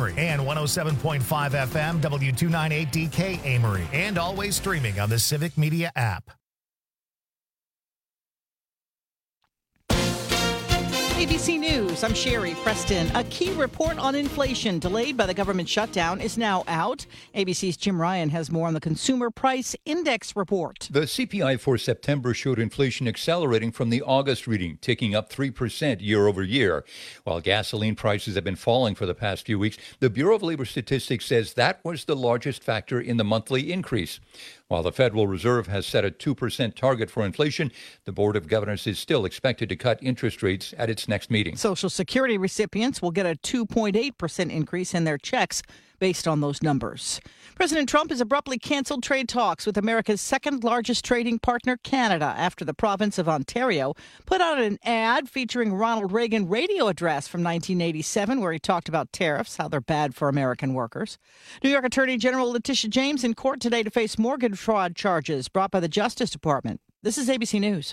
Amory, and 107.5 FM W298DK Amory, and always streaming on the Civic Media app. ABC News, I'm Sherry Preston. A key report on inflation delayed by the government shutdown is now out. ABC's Jim Ryan has more on the Consumer Price Index report. The CPI for September showed inflation accelerating from the August reading, ticking up 3% year over year. While gasoline prices have been falling for the past few weeks, the Bureau of Labor Statistics says that was the largest factor in the monthly increase. While the Federal Reserve has set a 2% target for inflation, the Board of Governors is still expected to cut interest rates at its next meeting. Social Security recipients will get a 2.8% increase in their checks based on those numbers. President Trump has abruptly canceled trade talks with America's second largest trading partner, Canada, after the province of Ontario put out an ad featuring Ronald Reagan radio address from 1987 where he talked about tariffs, how they're bad for American workers. New York Attorney General Letitia James in court today to face mortgage fraud charges brought by the Justice Department. This is ABC News.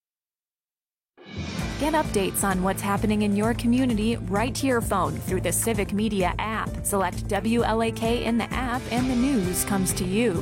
Get updates on what's happening in your community right to your phone through the Civic Media app. Select WLAK in the app and the news comes to you.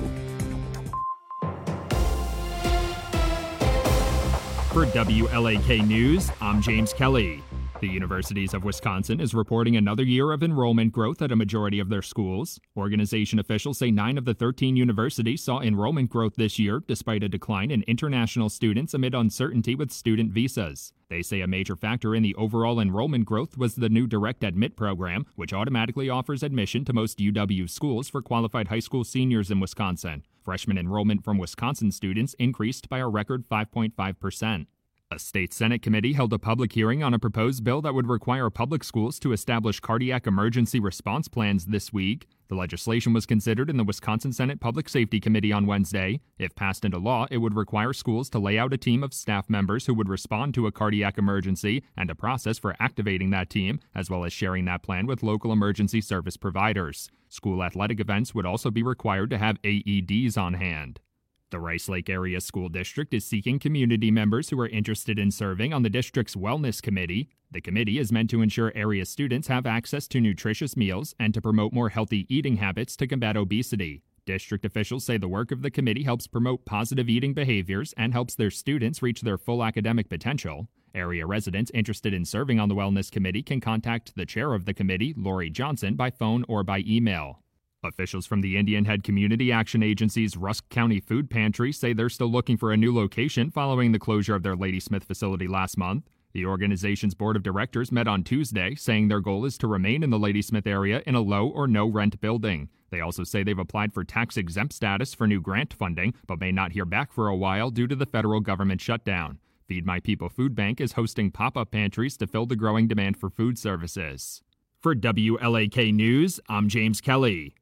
For WLAK News, I'm James Kelly. The Universities of Wisconsin is reporting another year of enrollment growth at a majority of their schools. Organization officials say 9 of the 13 universities saw enrollment growth this year, despite a decline in international students amid uncertainty with student visas. They say a major factor in the overall enrollment growth was the new Direct Admit program, which automatically offers admission to most UW schools for qualified high school seniors in Wisconsin. Freshman enrollment from Wisconsin students increased by a record 5.5%. A state Senate committee held a public hearing on a proposed bill that would require public schools to establish cardiac emergency response plans this week. The legislation was considered in the Wisconsin Senate Public Safety Committee on Wednesday. If passed into law, it would require schools to lay out a team of staff members who would respond to a cardiac emergency and a process for activating that team, as well as sharing that plan with local emergency service providers. School athletic events would also be required to have AEDs on hand. The Rice Lake Area School District is seeking community members who are interested in serving on the district's Wellness Committee. The committee is meant to ensure area students have access to nutritious meals and to promote more healthy eating habits to combat obesity. District officials say the work of the committee helps promote positive eating behaviors and helps their students reach their full academic potential. Area residents interested in serving on the Wellness Committee can contact the chair of the committee, Lori Johnson, by phone or by email. Officials from the Indian Head Community Action Agency's Rusk County Food Pantry say they're still looking for a new location following the closure of their Ladysmith facility last month. The organization's board of directors met on Tuesday, saying their goal is to remain in the Ladysmith area in a low or no rent building. They also say they've applied for tax-exempt status for new grant funding, but may not hear back for a while due to the federal government shutdown. Feed My People Food Bank is hosting pop-up pantries to fill the growing demand for food services. For WLAK News, I'm James Kelly.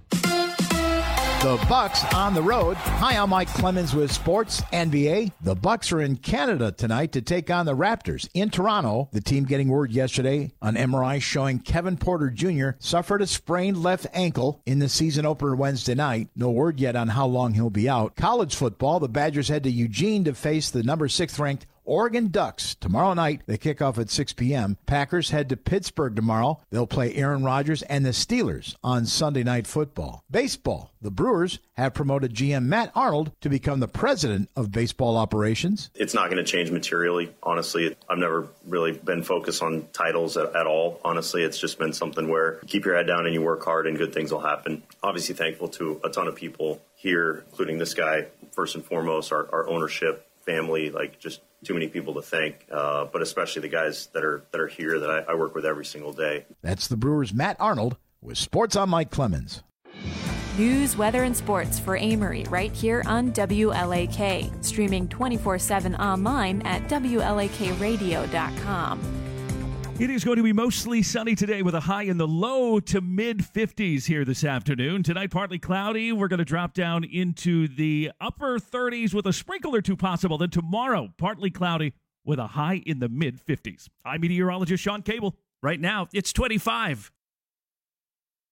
The Bucks on the road. Hi, I'm Mike Clemens with Sports NBA. The Bucks are in Canada tonight to take on the Raptors. In Toronto, the team getting word yesterday on MRI showing Kevin Porter Jr. suffered a sprained left ankle in the season opener Wednesday night. No word yet on how long he'll be out. College football, the Badgers head to Eugene to face the number 6th ranked Oregon Ducks. Tomorrow night, they kick off at 6 p.m. Packers head to Pittsburgh tomorrow. They'll play Aaron Rodgers and the Steelers on Sunday Night Football. Baseball. The Brewers have promoted GM Matt Arnold to become the president of baseball operations. It's not going to change materially. Honestly, I've never really been focused on titles at all. Honestly, it's just been something where you keep your head down and you work hard and good things will happen. Obviously thankful to a ton of people here, including this guy, first and foremost, our ownership, family, like just too many people to thank, but especially the guys that are here that I work with every single day. That's the Brewers' Matt Arnold with Sports on Mike Clemens. News, weather, and sports for Amory right here on WLAK. Streaming 24/7 online at WLAKradio.com. It is going to be mostly sunny today with a high in the low to mid-50s here this afternoon. Tonight, partly cloudy. We're going to drop down into the upper 30s with a sprinkle or two possible. Then tomorrow, partly cloudy with a high in the mid-50s. I'm meteorologist Sean Cable. Right now, it's 25.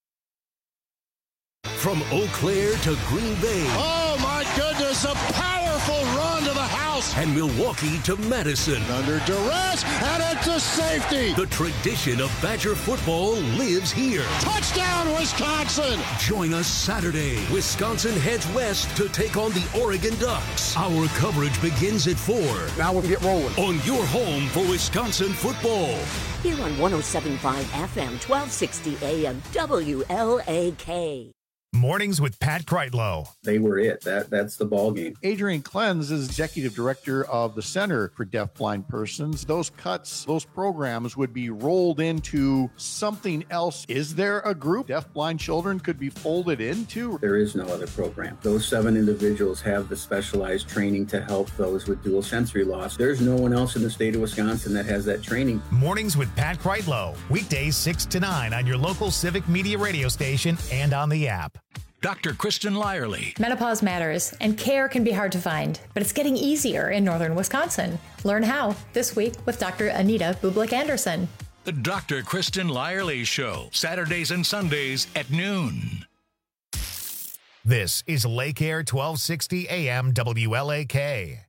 From Eau Claire to Green Bay. Oh, my goodness, a power Beautiful run to the house. And Milwaukee to Madison. Under duress, and it's a safety. The tradition of Badger football lives here. Touchdown, Wisconsin. Join us Saturday. Wisconsin heads west to take on the Oregon Ducks. Our coverage begins at 4. Now we'll get rolling. On your home for Wisconsin football. Here on 107.5 FM, 1260 AM, WLAK. Mornings with Pat Kreitlow. They were it. That's the ball game. Adrian Klenz is executive director of the Center for Deafblind Persons. Those cuts, those programs would be rolled into something else. Is there a group deafblind children could be folded into? There is no other program. Those 7 individuals have the specialized training to help those with dual sensory loss. There's no one else in the state of Wisconsin that has that training. Mornings with Pat Kreitlow. Weekdays 6 to 9 on your local Civic Media radio station and on the app. Dr. Kristen Lyerly. Menopause matters, and care can be hard to find, but it's getting easier in northern Wisconsin. Learn how this week with Dr. Anita Bublik-Anderson. The Dr. Kristen Lyerly Show, Saturdays and Sundays at noon. This is Lake Air 1260 AM WLAK.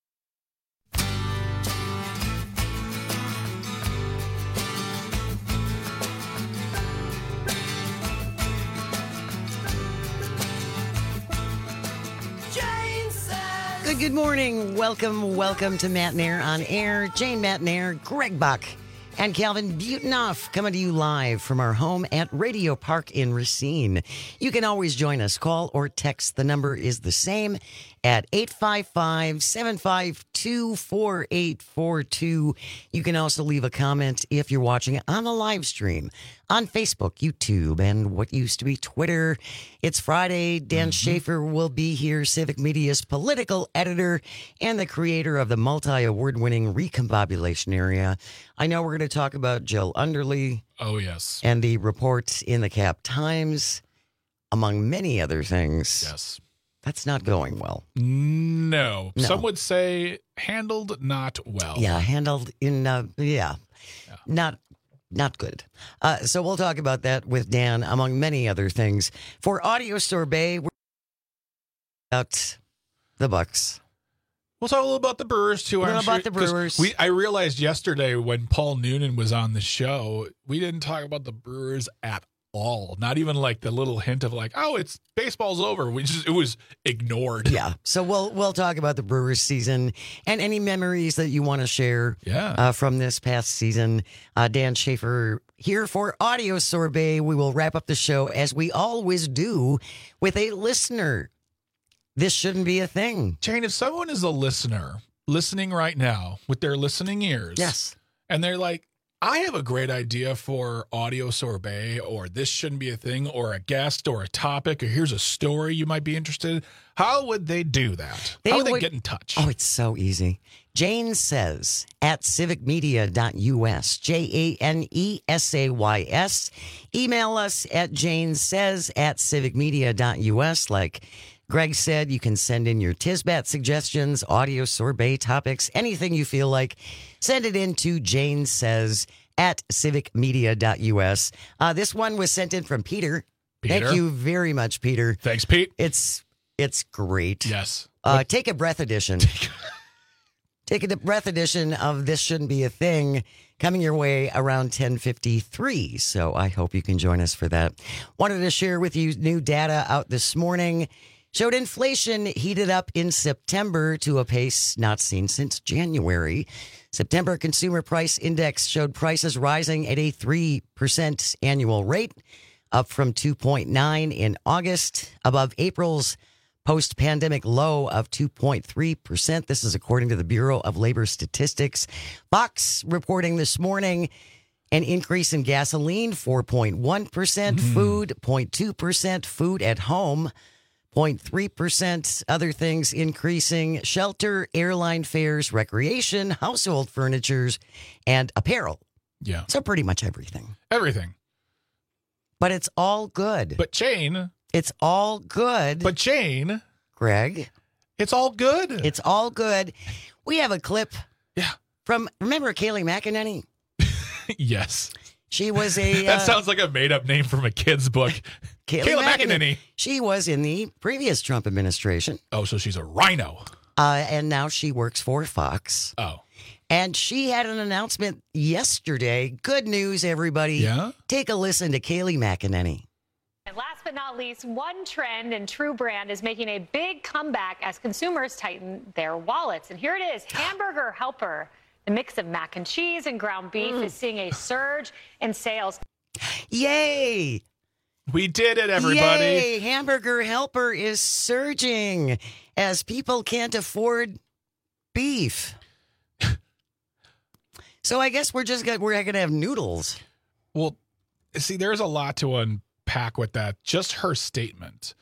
Good morning. Welcome to Matt Nair on Air. Jane Matt Nair, Greg Buck, and Calvin Butenoff coming to you live from our home at Radio Park in Racine. You can always join us. Call or text. The number is the same at 855-752-4842. You can also leave a comment if you're watching on the live stream on Facebook, YouTube, and what used to be Twitter. It's Friday. Dan Schaefer will be here, Civic Media's political editor and the creator of the multi-award-winning Recombobulation Area. I know we're going to talk about Jill Underly. Oh, yes. And the reports in the Cap Times, among many other things. Yes. That's not going well. No. Some would say handled not well. Yeah, handled in, not good. So we'll talk about that with Dan, among many other things. For Audio Sorbet, we're about the Bucks. We'll talk a little about the Brewers, too. About the Brewers. I realized yesterday when Paul Noonan was on the show, we didn't talk about the Brewers at all. Not even like the little hint of like, oh, it's baseball's over. It was ignored. Yeah. So we'll talk about the Brewers season and any memories that you want to share from this past season. Dan Schaefer here for Audio Sorbet. We will wrap up the show as we always do with a listener. This shouldn't be a thing. Jane, if someone is a listener listening right now with their listening ears. Yes. And they're like, I have a great idea for Audio Sorbet, or this shouldn't be a thing, or a guest, or a topic, or here's a story you might be interested in. How would they do that? How would they get in touch? Oh, it's so easy. Jane Says at civicmedia.us, JANESAYS. Email us at janesays at civicmedia.us. Like Greg said, you can send in your Tisbat suggestions, Audio Sorbet topics, anything you feel like. Send it in to Jane Says at civicmedia.us. This one was sent in from Peter. Thank you very much, Peter. Thanks, Pete. It's great. Yes. Take a breath edition. Take a breath edition of This Shouldn't Be a Thing, coming your way around 10:53. So I hope you can join us for that. Wanted to share with you new data out this morning. Showed inflation heated up in September to a pace not seen since January. September Consumer Price Index showed prices rising at a 3% annual rate, up from 2.9 in August, above April's post-pandemic low of 2.3%. This is according to the Bureau of Labor Statistics. Fox reporting this morning an increase in gasoline, 4.1%, food, 0.2%, food at home, 0.3%, other things increasing, shelter, airline fares, recreation, household furnitures, and apparel. Yeah. So pretty much everything. Everything. But it's all good. But Jane. It's all good. But Jane. Greg. It's all good. It's all good. We have a clip. Yeah. From, remember Kayleigh McEnany? Yes. She was a... that sounds like a made-up name from a kid's book. Kayleigh McEnany. She was in the previous Trump administration. Oh, so she's a rhino. And now she works for Fox. Oh. And she had an announcement yesterday. Good news, everybody. Yeah? Take a listen to Kayleigh McEnany. And last but not least, one trend in True Brand is making a big comeback as consumers tighten their wallets. And here it is, Hamburger Helper. The mix of mac and cheese and ground beef is seeing a surge in sales. Yay! We did it, everybody. Yay! Hamburger Helper is surging as people can't afford beef. So I guess we're going to have noodles. Well, see, there's a lot to unpack with that. Just her statement.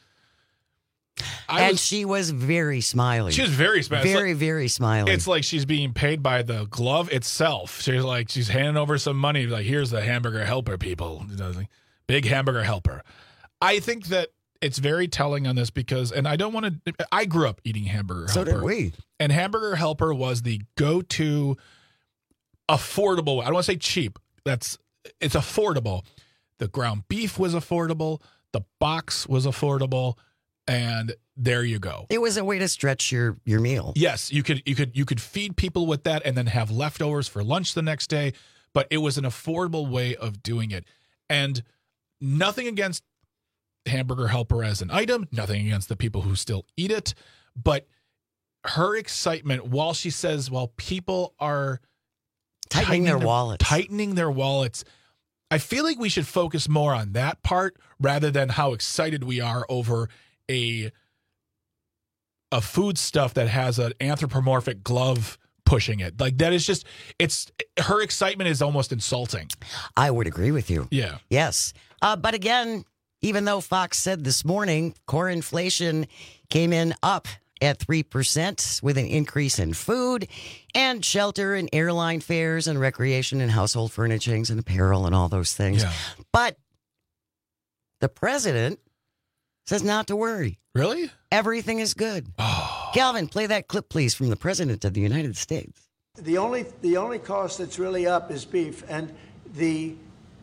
She was very smiley. She was very smiley. Very smiley. It's like she's being paid by the glove itself. She's handing over some money. Like, here's the Hamburger Helper, people. Big Hamburger Helper. I think that it's very telling on this because, and I don't want to, I grew up eating Hamburger Helper. So did we. And Hamburger Helper was the go-to affordable. I don't want to say cheap. It's affordable. The ground beef was affordable. The box was affordable. And there you go. It was a way to stretch your meal. Yes, you could feed people with that and then have leftovers for lunch the next day, but it was an affordable way of doing it. And nothing against Hamburger Helper as an item, nothing against the people who still eat it, but her excitement while people are tightening their wallets, I feel like we should focus more on that part rather than how excited we are over a food stuff that has an anthropomorphic glove pushing it. Like, that is just, her excitement is almost insulting. I would agree with you. Yeah. Yes. But again, even though Fox said this morning core inflation came in up at 3% with an increase in food and shelter and airline fares and recreation and household furnishings and apparel and all those things. Yeah. But the president says not to worry. Really? Everything is good. Oh. Calvin, play that clip, please, from the president of the United States. The only cost that's really up is beef, and the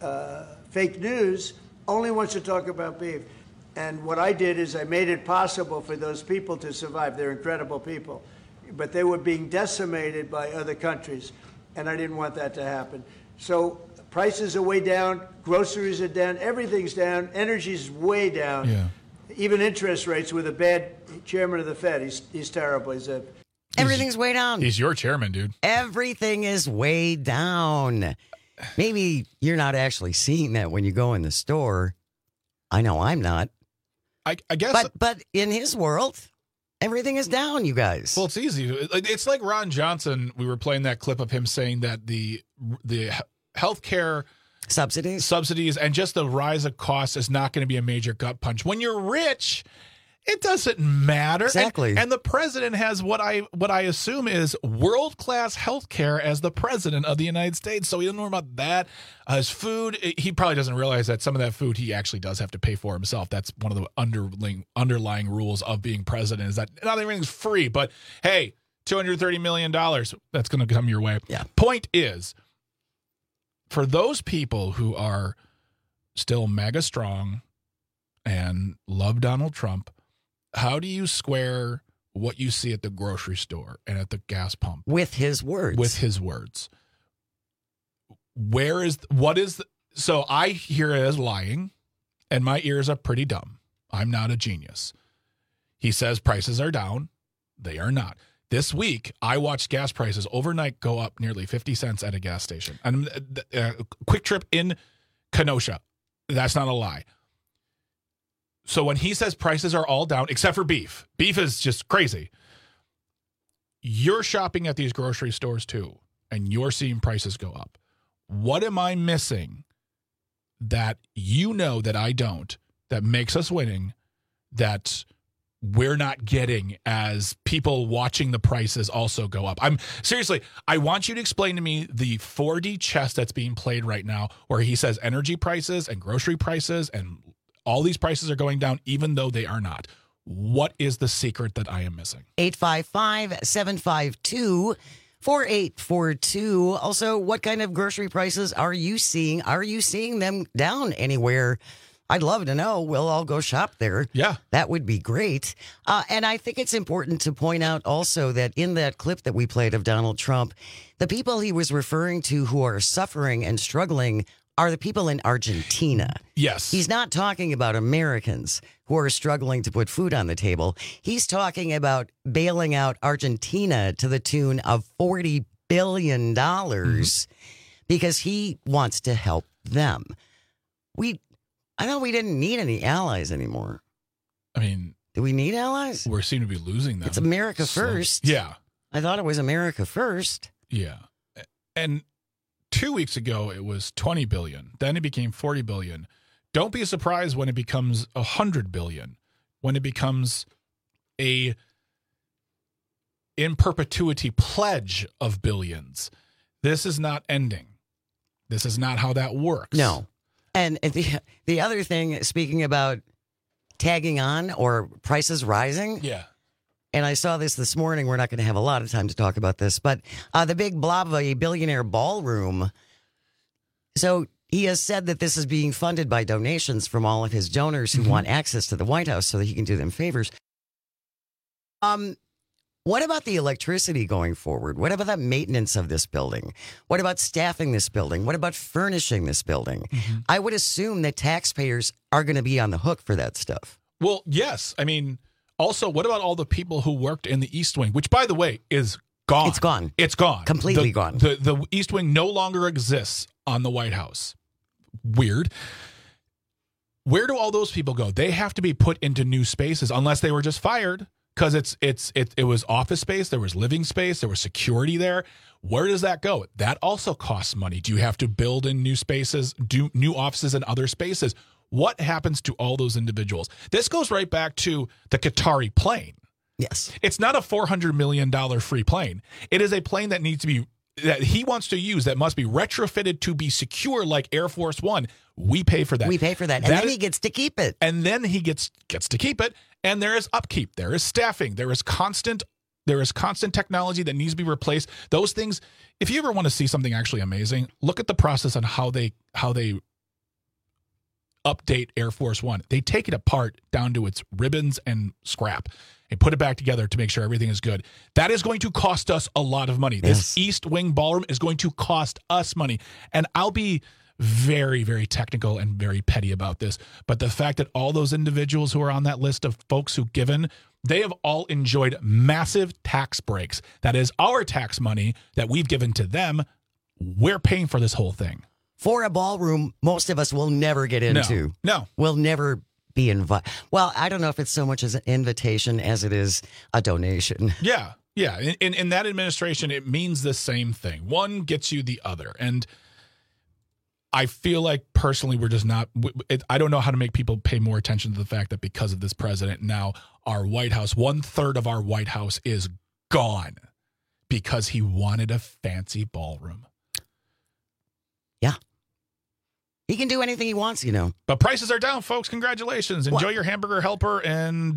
fake news only wants to talk about beef. And what I did is I made it possible for those people to survive. They're incredible people. But they were being decimated by other countries, and I didn't want that to happen. So prices are way down, groceries are down, everything's down, energy's way down. Yeah. Even interest rates with a bad chairman of the Fed. He's terrible. Everything's way down. He's your chairman, dude. Everything is way down. Maybe you're not actually seeing that when you go in the store. I know I'm not. I guess. But in his world, everything is down, you guys. Well, it's easy. It's like Ron Johnson. We were playing that clip of him saying that the healthcare subsidies and just the rise of costs is not going to be a major gut punch. When you're rich, it doesn't matter. Exactly. And the president has what I assume is world-class healthcare as the president of the United States. So he doesn't know about that. His food, he probably doesn't realize that some of that food he actually does have to pay for himself. That's one of the underlying rules of being president, is that not everything's free. But hey, $230 million, that's going to come your way. Yeah. Point is, for those people who are still mega strong and love Donald Trump, how do you square what you see at the grocery store and at the gas pump with his words? So I hear it as lying, and my ears are pretty dumb. I'm not a genius. He says prices are down. They are not. This week, I watched gas prices overnight go up nearly 50 cents at a gas station. And Quick Trip in Kenosha. That's not a lie. So when he says prices are all down, except for beef is just crazy. You're shopping at these grocery stores too, and you're seeing prices go up. What am I missing that you know that I don't, that makes us winning, that we're not getting as people watching the prices also go up? I want you to explain to me the 4D chess that's being played right now, where he says energy prices and grocery prices and all these prices are going down, even though they are not. What is the secret that I am missing? 855-752-4842. Also, what kind of grocery prices are you seeing? Are you seeing them down anywhere I'd love to know. We'll all go shop there. Yeah. That would be great. And I think it's important to point out also that in that clip that we played of Donald Trump, the people he was referring to who are suffering and struggling are the people in Argentina. Yes. He's not talking about Americans who are struggling to put food on the table. He's talking about bailing out Argentina to the tune of $40 billion because he wants to help them. I thought we didn't need any allies anymore. I mean, do we need allies? We seem to be losing them. It's America first. Yeah. I thought it was America first. Yeah. And 2 weeks ago, it was 20 billion. Then it became 40 billion. Don't be surprised when it becomes 100 billion, when it becomes a in perpetuity pledge of billions. This is not ending. This is not how that works. No. And the other thing, speaking about tagging on or prices rising. Yeah. And I saw this morning. We're not going to have a lot of time to talk about this, but the big blob of a billionaire ballroom. So he has said that this is being funded by donations from all of his donors who want access to the White House so that he can do them favors. What about the electricity going forward? What about the maintenance of this building? What about staffing this building? What about furnishing this building? I would assume that taxpayers are going to be on the hook for that stuff. Well, yes. I mean, also, what about all the people who worked in the East Wing, which, by the way, is gone? It's gone. It's gone. Completely gone. The East Wing no longer exists on the White House. Weird. Where do all those people go? They have to be put into new spaces unless they were just fired. Because it was office space, there was living space, there was security there. Where does that go? That also costs money. Do you have to build in new spaces, do new offices in other spaces? What happens to all those individuals? This goes right back to the Qatari plane. Yes. It's not a $400 million free plane. It is a plane that needs to be, that he wants to use, that must be retrofitted to be secure like Air Force One. We pay for that. We pay for that. And then he gets to keep it. And then he gets to keep it. And there is upkeep. There is staffing. There is constant technology that needs to be replaced. Those things, if you ever want to see something actually amazing, look at the process on how they update Air Force One. They take it apart down to its ribbons and scrap and put it back together to make sure everything is good. That is going to cost us a lot of money. Yes. This East Wing Ballroom is going to cost us money. And I'll be very, very technical and very petty about this. But the fact that all those individuals who are on that list of folks who've given, they have all enjoyed massive tax breaks. That is our tax money that we've given to them. We're paying for this whole thing. For a ballroom, most of us will never get into. No. We'll never be invited. Well, I don't know if it's so much as an invitation as it is a donation. Yeah. Yeah. In that administration, it means the same thing. One gets you the other. And I feel like personally we're just not, I don't know how to make people pay more attention to the fact that because of this president now, our White House, 1/3 of our White House is gone because he wanted a fancy ballroom. Yeah. He can do anything he wants, you know. But prices are down, folks. Congratulations. Enjoy your hamburger helper and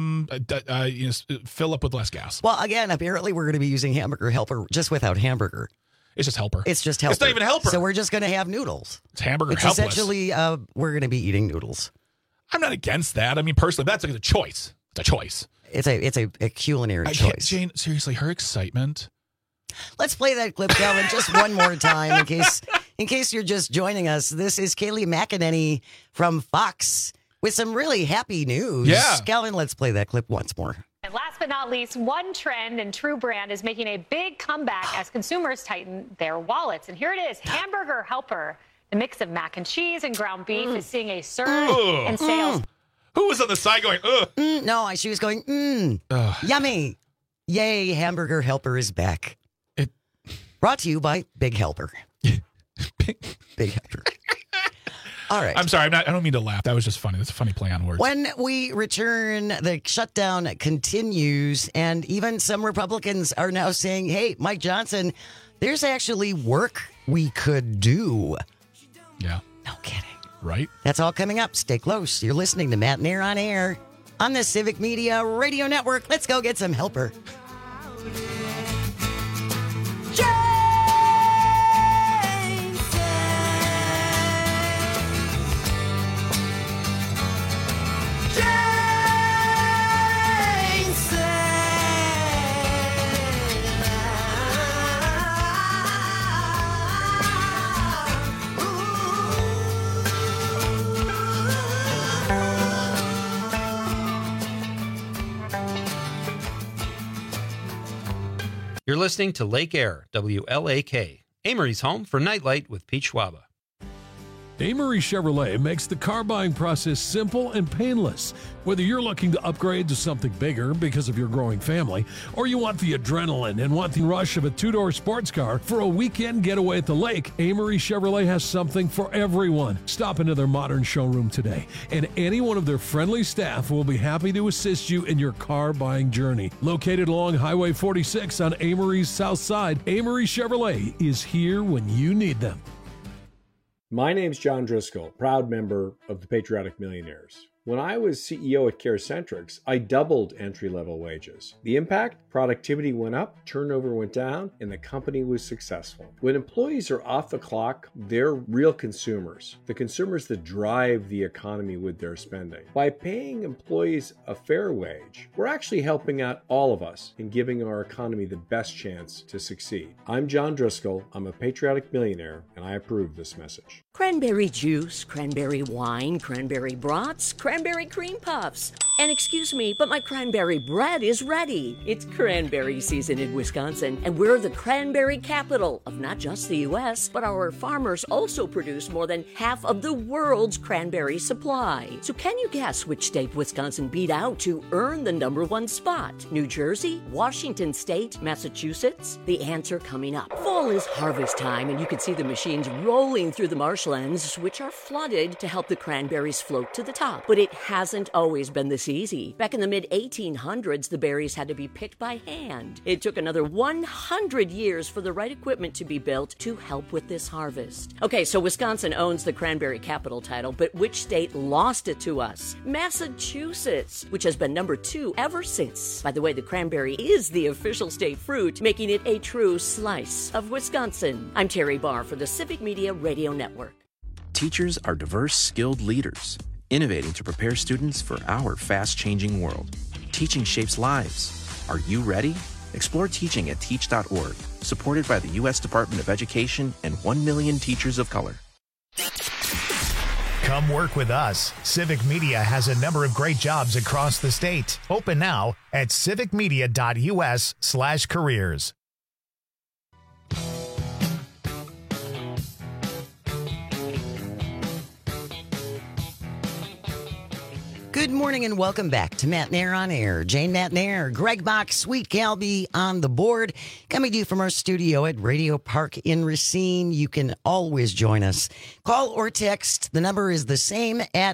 fill up with less gas. Well, again, apparently we're going to be using hamburger helper just without hamburger. It's just helper. It's just helper. It's not even helper. So we're just going to have noodles. It's hamburger it's helpless. Essentially, we're going to be eating noodles. I'm not against that. I mean, personally, that's a choice. It's a choice. It's a culinary choice. Jane, seriously, her excitement. Let's play that clip, Calvin, just one more time in case you're just joining us. This is Kayleigh McEnany from Fox with some really happy news. Yeah. Calvin, let's play that clip once more. And last but not least, one trend in True Brand is making a big comeback as consumers tighten their wallets. And here it is, Hamburger Helper. The mix of mac and cheese and ground beef is seeing a surge in sales. Who was on the side going, ugh? No, she was going, yummy. Yay, Hamburger Helper is back. Brought to you by Big Helper. Big Helper. All right. I'm sorry. I don't mean to laugh. That was just funny. That's a funny play on words. When we return, the shutdown continues, and even some Republicans are now saying, hey, Mike Johnson, there's actually work we could do. Yeah. No kidding. Right? That's all coming up. Stay close. You're listening to Matt and Air on Air on the Civic Media Radio Network. Let's go get some helper. You're listening to Lake Air, WLAK, Amory's home for Nightlight with Pete Schwaba. Amory Chevrolet makes the car buying process simple and painless. Whether you're looking to upgrade to something bigger because of your growing family, or you want the adrenaline and want the rush of a two-door sports car for a weekend getaway at the lake, Amory Chevrolet has something for everyone. Stop into their modern showroom today, and any one of their friendly staff will be happy to assist you in your car buying journey. Located along Highway 46 on Amory's south side, Amory Chevrolet is here when you need them. My name's John Driscoll, proud member of the Patriotic Millionaires. When I was CEO at CareCentrix, I doubled entry-level wages. The impact? Productivity went up, turnover went down, and the company was successful. When employees are off the clock, they're real consumers, the consumers that drive the economy with their spending. By paying employees a fair wage, we're actually helping out all of us in giving our economy the best chance to succeed. I'm John Driscoll, I'm a Patriotic Millionaire, and I approve this message. Cranberry juice, cranberry wine, cranberry brats, cranberry cream puffs. And excuse me, but my cranberry bread is ready. It's cranberry season in Wisconsin, and we're the cranberry capital of not just the U.S., but our farmers also produce more than half of the world's cranberry supply. So can you guess which state Wisconsin beat out to earn the #1 spot? New Jersey, Washington State, Massachusetts? The answer coming up. Fall is harvest time, and you can see the machines rolling through the marshlands, which are flooded to help the cranberries float to the top. But it hasn't always been this easy. Back in the mid-1800s, the berries had to be picked by hand. It took another 100 years for the right equipment to be built to help with this harvest. Okay, so Wisconsin owns the cranberry capital title, but which state lost it to us? Massachusetts, which has been #2 ever since. By the way, the cranberry is the official state fruit, making it a true slice of Wisconsin. I'm Terry Barr for the Civic Media Radio Network. Teachers are diverse, skilled leaders, innovating to prepare students for our fast-changing world. Teaching shapes lives. Are you ready? Explore teaching at teach.org, supported by the U.S. Department of Education and 1 million teachers of color. Come work with us. Civic Media has a number of great jobs across the state. Open now at civicmedia.us/careers. Good morning and welcome back to Matt Nair on Air. Jane Matt Nair, Greg Bach, Sweet Calby on the board. Coming to you from our studio at Radio Park in Racine. You can always join us. Call or text. The number is the same at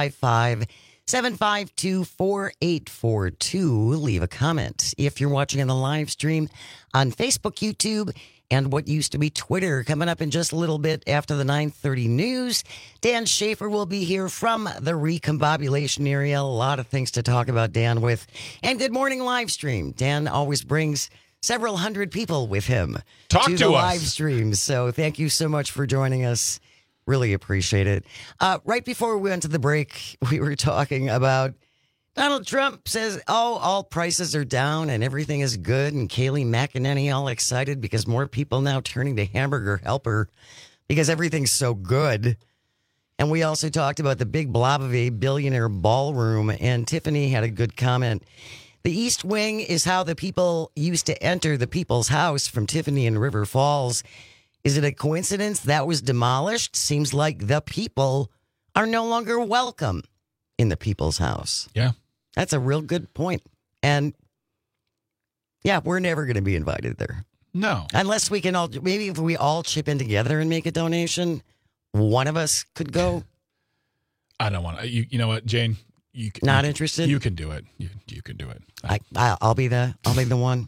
855-752-4842. Leave a comment. If you're watching on the live stream on Facebook, YouTube, and what used to be Twitter. Coming up in just a little bit after the 9:30 news, Dan Schaefer will be here from the recombobulation area. A lot of things to talk about, Dan, with. And good morning live stream. Dan always brings several hundred people with him to the live stream. So thank you so much for joining us. Really appreciate it. Right before we went to the break, we were talking about Donald Trump says, all prices are down and everything is good. And Kayleigh McEnany all excited because more people now turning to Hamburger Helper because everything's so good. And we also talked about the big blob of a billionaire ballroom. And Tiffany had a good comment. The East Wing is how the people used to enter the people's house from Tiffany in River Falls. Is it a coincidence that was demolished? Seems like the people are no longer welcome in the people's house. Yeah. That's a real good point. And yeah, we're never going to be invited there. No. Unless we can all, maybe if we all chip in together and make a donation, one of us could go. I don't want to. You know what, Jane? Not interested? You can do it. You can do it. I'll be the one.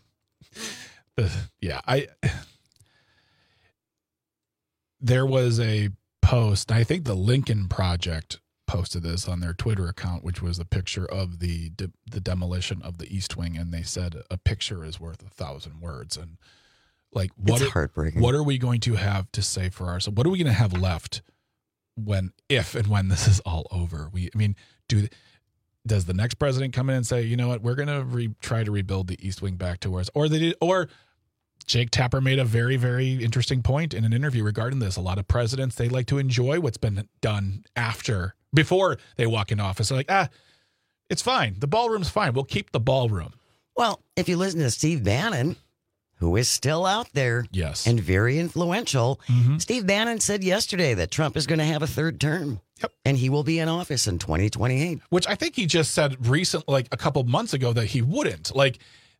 There was a post, I think the Lincoln Project posted this on their Twitter account, which was a picture of the demolition of the East Wing, and they said a picture is worth 1,000 words. And like, it's heartbreaking. What are we going to have to say for ourselves? What are we going to have left if and when this is all over? Does the next president come in and say, you know what, we're going to try to rebuild the East Wing back to where it's, or Jake Tapper made a very, very interesting point in an interview regarding this. A lot of presidents, they like to enjoy what's been done before they walk in office. They're like, it's fine. The ballroom's fine. We'll keep the ballroom. Well, if you listen to Steve Bannon, who is still out there and very influential. Steve Bannon said yesterday that Trump is going to have a third term. And he will be in office in 2028. Which I think he just said recently, like a couple months ago, that he wouldn't. Like,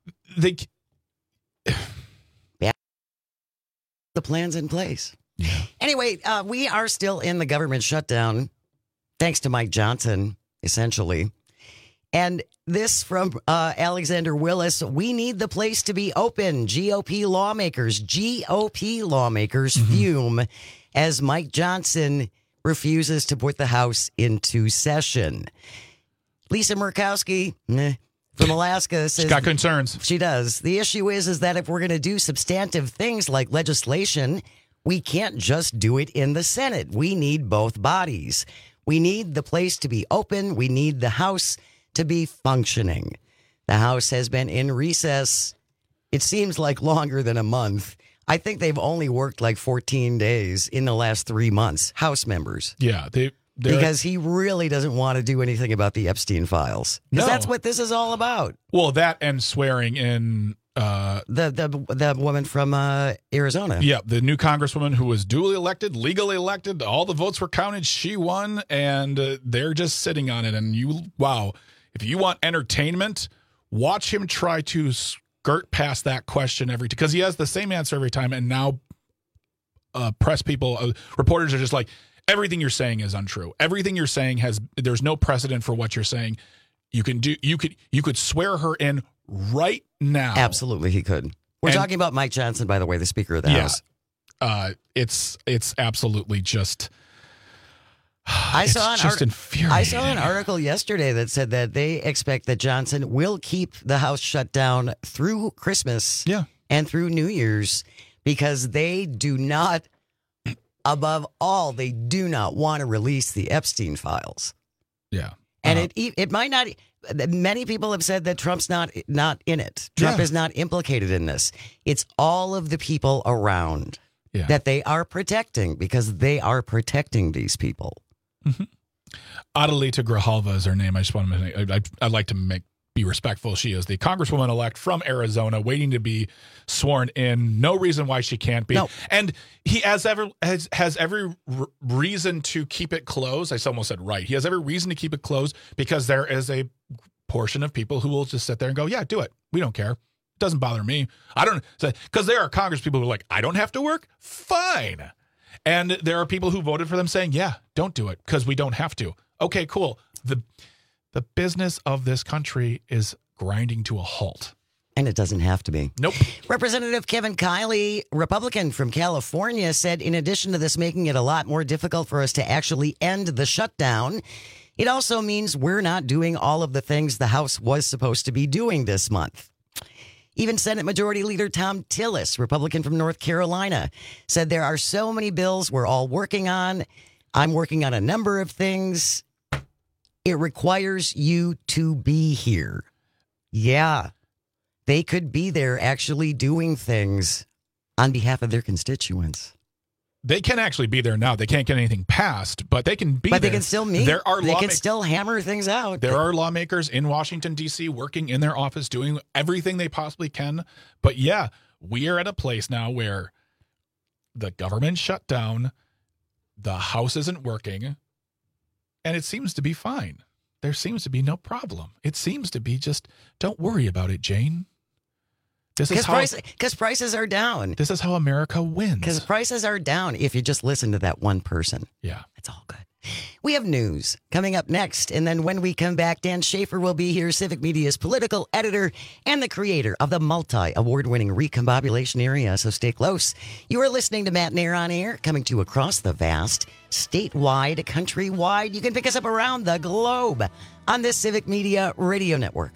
the plan's in place. Anyway, we are still in the government shutdown, thanks to Mike Johnson, essentially. And this from Alexander Willis: we need the place to be open. GOP lawmakers fume as Mike Johnson refuses to put the House into session. Lisa Murkowski from Alaska says... She's got concerns. She does. The issue is that if we're going to do substantive things like legislation, we can't just do it in the Senate. We need both bodies. We need the place to be open. We need the House to be functioning. The House has been in recess, it seems like longer than a month. I think they've only worked like 14 days in the last 3 months, House members. Yeah, because he really doesn't want to do anything about the Epstein files. Because that's what this is all about. Well, that and swearing in... the woman from Arizona. Yeah, the new congresswoman who was duly elected, legally elected. All the votes were counted. She won, and they're just sitting on it. And if you want entertainment, watch him try to skirt past that question because he has the same answer every time. And now press people, reporters are just like, everything you're saying is untrue. Everything you're saying there's no precedent for what you're saying. You could swear her in right now. Absolutely, he could. We're talking about Mike Johnson, by the way, the Speaker of the House. It's absolutely just... I saw an article yesterday that said that they expect that Johnson will keep the House shut down through Christmas and through New Year's because they do not, above all, they do not want to release the Epstein files. Yeah. And it might not... Many people have said that Trump's not in it. Trump is not implicated in this. It's all of the people around that they are protecting because they are protecting these people. Adelita Grijalva is her name. I just want to I'd like to be respectful. She is the congresswoman-elect from Arizona waiting to be sworn in. No reason why she can't be. No. And he has every reason to keep it closed. I almost said right. He has every reason to keep it closed because there is a portion of people who will just sit there and go, yeah, do it. We don't care. It doesn't bother me. I don't, because there are Congress people who are like, I don't have to work? Fine. And there are people who voted for them saying, yeah, don't do it because we don't have to. Okay, cool. The business of this country is grinding to a halt. And it doesn't have to be. Nope. Representative Kevin Kiley, Republican from California, said in addition to this making it a lot more difficult for us to actually end the shutdown, it also means we're not doing all of the things the House was supposed to be doing this month. Even Senate Majority Leader Tom Tillis, Republican from North Carolina, said there are so many bills we're all working on. I'm working on a number of things. It requires you to be here. Yeah, they could be there actually doing things on behalf of their constituents. They can actually be there now. They can't get anything passed, but they can be there. But they can still meet. They can still hammer things out. There are lawmakers in Washington, D.C. working in their office, doing everything they possibly can. But yeah, we are at a place now where the government shut down, the House isn't working, and it seems to be fine. There seems to be no problem. It seems to be just, don't worry about it, Jane. Because prices are down. This is how America wins. Because prices are down if you just listen to that one person. Yeah. It's all good. We have news coming up next. And then when we come back, Dan Schaefer will be here, Civic Media's political editor and the creator of the multi-award-winning Recombobulation Area. So stay close. You are listening to Matt Nair on Air, coming to you across the vast, statewide, countrywide. You can pick us up around the globe on this Civic Media Radio Network.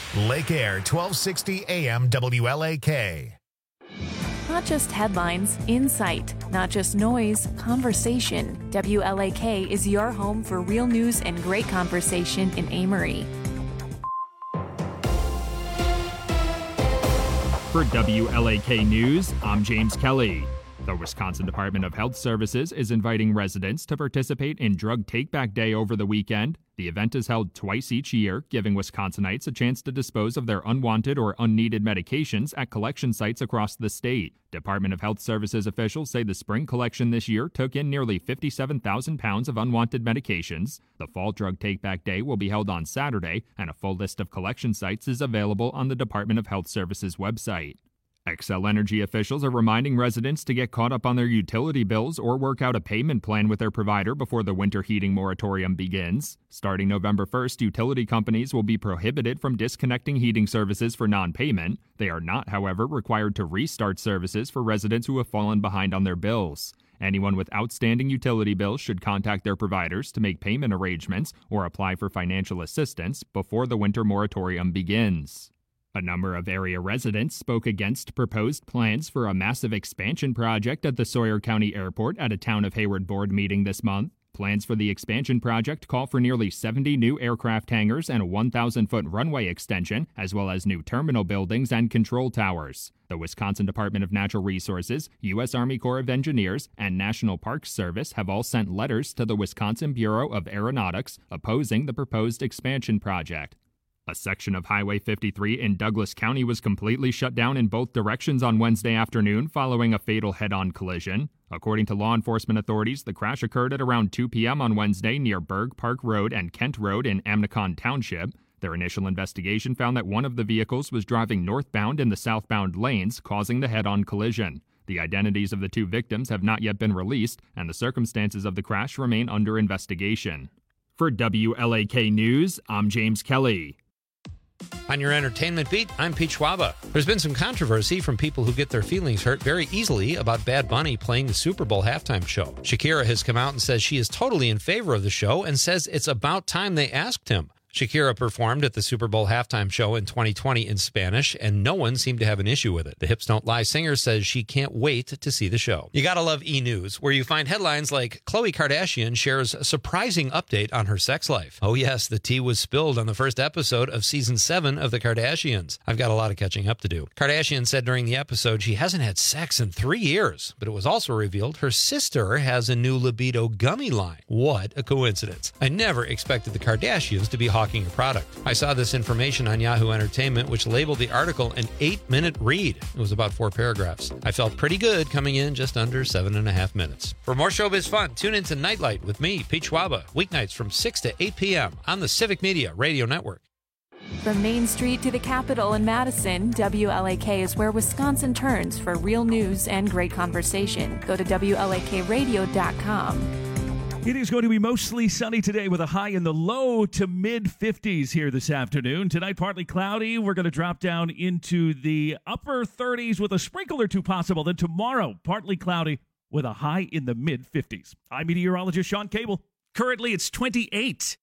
Lake Air, 1260 AM WLAK. Not just headlines, insight. Not just noise, conversation. WLAK is your home for real news and great conversation in Amory. For WLAK News, I'm James Kelly. The Wisconsin Department of Health Services is inviting residents to participate in Drug Take-Back Day over the weekend. The event is held twice each year, giving Wisconsinites a chance to dispose of their unwanted or unneeded medications at collection sites across the state. Department of Health Services officials say the spring collection this year took in nearly 57,000 pounds of unwanted medications. The Fall Drug Take-Back Day will be held on Saturday, and a full list of collection sites is available on the Department of Health Services website. Xcel Energy officials are reminding residents to get caught up on their utility bills or work out a payment plan with their provider before the winter heating moratorium begins. Starting November 1st, utility companies will be prohibited from disconnecting heating services for non-payment. They are not, however, required to restart services for residents who have fallen behind on their bills. Anyone with outstanding utility bills should contact their providers to make payment arrangements or apply for financial assistance before the winter moratorium begins. A number of area residents spoke against proposed plans for a massive expansion project at the Sawyer County Airport at a Town of Hayward board meeting this month. Plans for the expansion project call for nearly 70 new aircraft hangars and a 1,000-foot runway extension, as well as new terminal buildings and control towers. The Wisconsin Department of Natural Resources, U.S. Army Corps of Engineers, and National Parks Service have all sent letters to the Wisconsin Bureau of Aeronautics opposing the proposed expansion project. A section of Highway 53 in Douglas County was completely shut down in both directions on Wednesday afternoon following a fatal head-on collision. According to law enforcement authorities, the crash occurred at around 2 p.m. on Wednesday near Berg Park Road and Kent Road in Amnicon Township. Their initial investigation found that one of the vehicles was driving northbound in the southbound lanes, causing the head-on collision. The identities of the two victims have not yet been released, and the circumstances of the crash remain under investigation. For WLAK News, I'm James Kelly. On your entertainment beat, I'm Pete Schwaba. There's been some controversy from people who get their feelings hurt very easily about Bad Bunny playing the Super Bowl halftime show. Shakira has come out and says she is totally in favor of the show and says it's about time they asked him. Shakira performed at the Super Bowl halftime show in 2020 in Spanish, and no one seemed to have an issue with it. The Hips Don't Lie singer says she can't wait to see the show. You gotta love E! News, where you find headlines like Khloe Kardashian shares a surprising update on her sex life. Oh yes, the tea was spilled on the first episode of season 7 of The Kardashians. I've got a lot of catching up to do. Kardashian said during the episode she hasn't had sex in 3 years, but it was also revealed her sister has a new libido gummy line. What a coincidence. I never expected the Kardashians to be hawking a product. I saw this information on Yahoo Entertainment, which labeled the article an 8-minute read. It was about 4 paragraphs. I felt pretty good coming in just under 7.5 minutes. For more showbiz fun, tune into Nightlight with me, Pete Schwaba, weeknights from 6 to 8 p.m. on the Civic Media Radio Network. From Main Street to the Capitol in Madison, WLAK is where Wisconsin turns for real news and great conversation. Go to WLAKradio.com. It is going to be mostly sunny today with a high in the low to mid-50s here this afternoon. Tonight, partly cloudy. We're going to drop down into the upper 30s with a sprinkle or two possible. Then tomorrow, partly cloudy with a high in the mid-50s. I'm meteorologist Sean Cable. Currently, it's 28.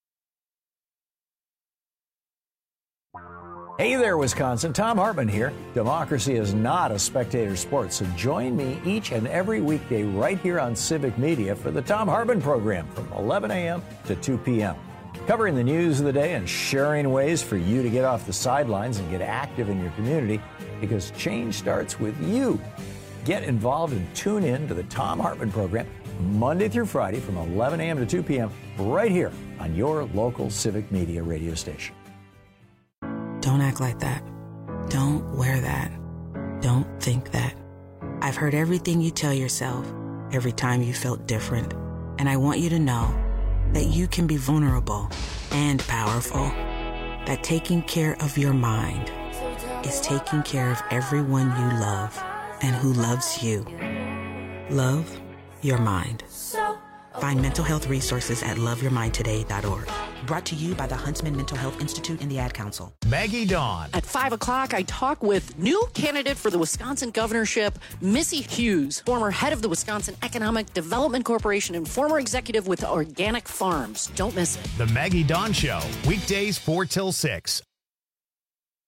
Hey there, Wisconsin. Tom Hartman here. Democracy is not a spectator sport, so join me each and every weekday right here on Civic Media for the Tom Hartman program from 11 a.m. to 2 p.m. Covering the news of the day and sharing ways for you to get off the sidelines and get active in your community, because change starts with you. Get involved and tune in to the Tom Hartman program Monday through Friday from 11 a.m. to 2 p.m. right here on your local Civic Media radio station. Don't act like that. Don't wear that. Don't think that. I've heard everything you tell yourself every time you felt different. And I want you to know that you can be vulnerable and powerful. That taking care of your mind is taking care of everyone you love and who loves you. Love your mind. Find mental health resources at loveyourmindtoday.org. Brought to you by the Huntsman Mental Health Institute and the Ad Council. Maggie Dawn. At 5 o'clock, I talk with new candidate for the Wisconsin governorship, Missy Hughes, former head of the Wisconsin Economic Development Corporation and former executive with Organic Farms. Don't miss it. The Maggie Dawn Show, weekdays 4 till 6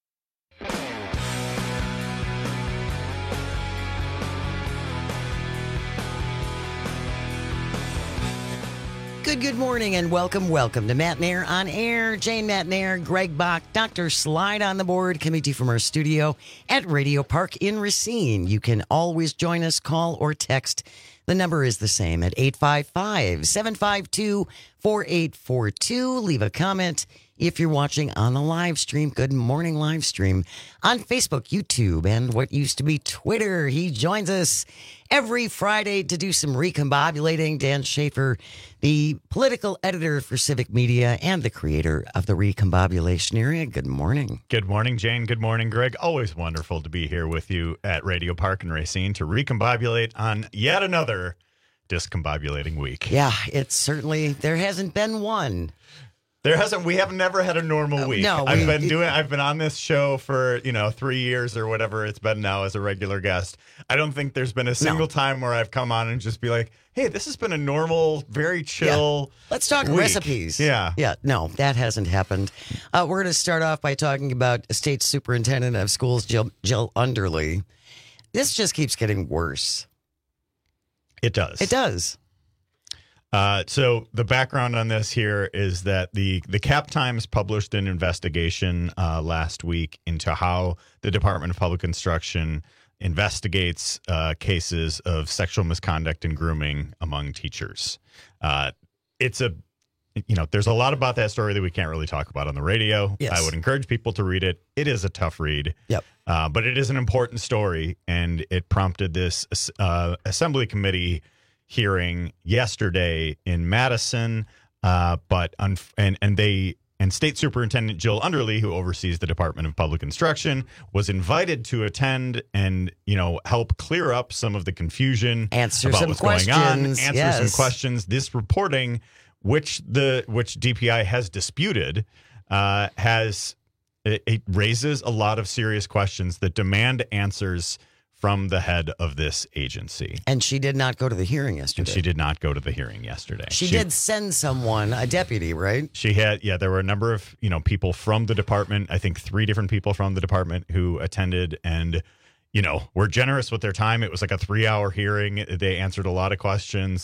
Good morning and welcome to Matt Nair on Air. Jane Matt Nair, Greg Bach, Dr. Slide on the board, coming to you from our studio at Radio Park in Racine. You can always join us, call or text. The number is the same at 855-752-4842. Leave a comment if you're watching on the live stream. Good morning live stream on Facebook, YouTube, and what used to be Twitter. He joins us every Friday to do some recombobulating. Dan Schaefer, the political editor for Civic Media and the creator of the Recombobulation Area. Good morning. Good morning, Jane. Good morning, Greg. Always wonderful to be here with you at Radio Park in Racine to recombobulate on yet another discombobulating week. Yeah, it's certainly, there hasn't been one. We have never had a normal week. No, I've been on this show for, 3 years or whatever it's been now as a regular guest. I don't think there's been a single time where I've come on and just be like, hey, this has been a normal, very chill Let's talk week. recipes. Yeah. Yeah, no, that hasn't happened. We're going to start off by talking about State Superintendent of Schools, Jill Underly. This just keeps getting worse. It does. It does. So the background on this here is that the Cap Times published an investigation last week into how the Department of Public Instruction investigates cases of sexual misconduct and grooming among teachers. There's a lot about that story that we can't really talk about on the radio. Yes. I would encourage people to read it. It is a tough read. Yep. But it is an important story, and it prompted this Assembly Committee hearing yesterday in Madison, and State Superintendent Jill Underly, who oversees the Department of Public Instruction, was invited to attend and help clear up some of the confusion, answer about some what's questions, going on, answer some questions. This reporting, which DPI has disputed, it raises a lot of serious questions that demand answers from the head of this agency. And she did not go to the hearing yesterday. She did not go to the hearing yesterday. She did send someone, a deputy, right? She had, there were a number of, people from the department, I think 3 different people from the department who attended and, were generous with their time. It was like a 3-hour hearing. They answered a lot of questions.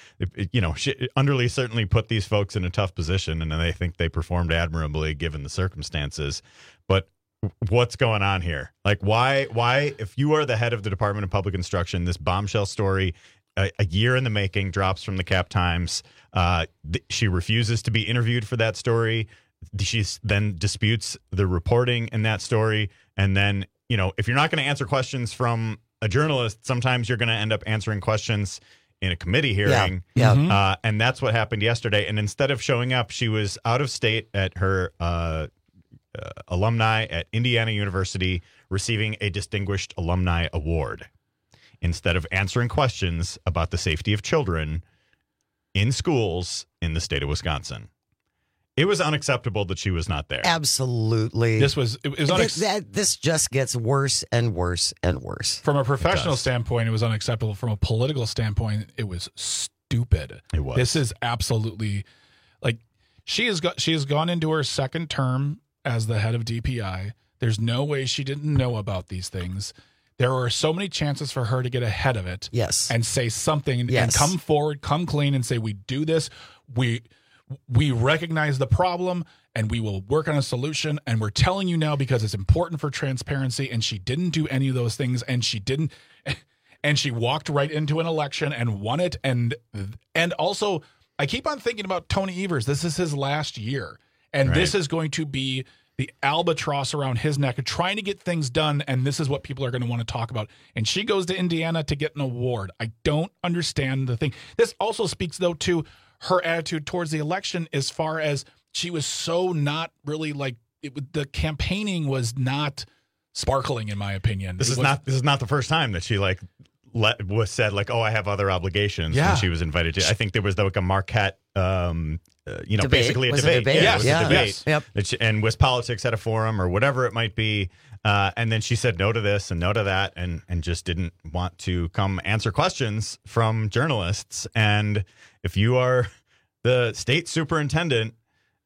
Underly certainly put these folks in a tough position, and I think they performed admirably given the circumstances. But what's going on here? Why, if you are the head of the Department of Public Instruction, this bombshell story, a year in the making, drops from the Cap Times. She refuses to be interviewed for that story. She then disputes the reporting in that story. And then, if you're not going to answer questions from a journalist, sometimes you're going to end up answering questions in a committee hearing. Yeah. And that's what happened yesterday. And instead of showing up, she was out of state at her alumni at Indiana University receiving a Distinguished Alumni Award instead of answering questions about the safety of children in schools in the state of Wisconsin. It was unacceptable that she was not there. Absolutely. This just gets worse and worse and worse. From a professional standpoint, it was unacceptable. From a political standpoint, it was stupid. It was. This is absolutely she has gone into her second term as the head of DPI. There's no way she didn't know about these things. There are so many chances for her to get ahead of it. Yes. And say something and come forward, come clean and say, we do this. We recognize the problem and we will work on a solution. And we're telling you now because it's important for transparency. And she didn't do any of those things. And she walked right into an election and won it. And also, I keep on thinking about Tony Evers. This is his last year. And This is going to be the albatross around his neck of trying to get things done, and this is what people are going to want to talk about. And she goes to Indiana to get an award. I don't understand the thing. This also speaks, though, to her attitude towards the election as far as she was so not really the campaigning was not sparkling, in my opinion. This is not the first time that she was said I have other obligations when she was invited to. I think there was a Marquette debate. Basically a debate. Yeah, it was a debate. Yep. And WisPolitics had a forum or whatever it might be. And then she said no to this and no to that and just didn't want to come answer questions from journalists. And if you are the state superintendent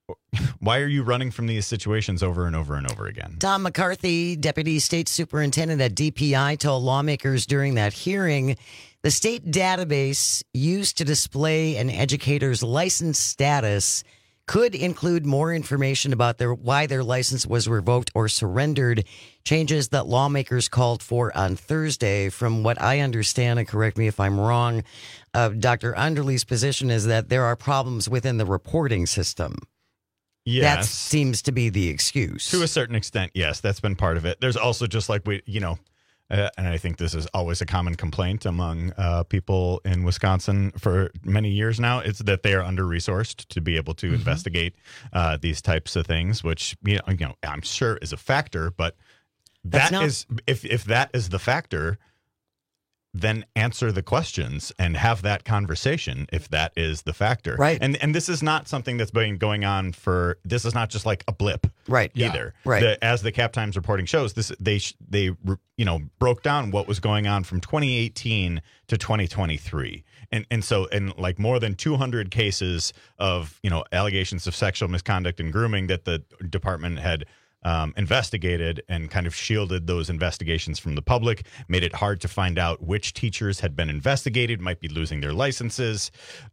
Why are you running from these situations over and over and over again? Tom McCarthy, Deputy State Superintendent at DPI, told lawmakers during that hearing the state database used to display an educator's license status could include more information about why their license was revoked or surrendered, changes that lawmakers called for on Thursday. From what I understand, and correct me if I'm wrong, Dr. Underly's position is that there are problems within the reporting system. Yes. That seems to be the excuse. To a certain extent, yes, that's been part of it. There's also just like and I think this is always a common complaint among people in Wisconsin for many years now. It's that they are under-resourced to be able to investigate these types of things, which I'm sure is a factor. But if that is the factor, then answer the questions and have that conversation if that is the factor. Right. And this is not something that's been going on this is not just like a blip. Right. Either. Yeah. Right. As the Cap Times reporting shows, they broke down what was going on from 2018 to 2023. And so like more than 200 cases of, allegations of sexual misconduct and grooming that the department had investigated and kind of shielded those investigations from the public, made it hard to find out which teachers had been investigated, might be losing their licenses.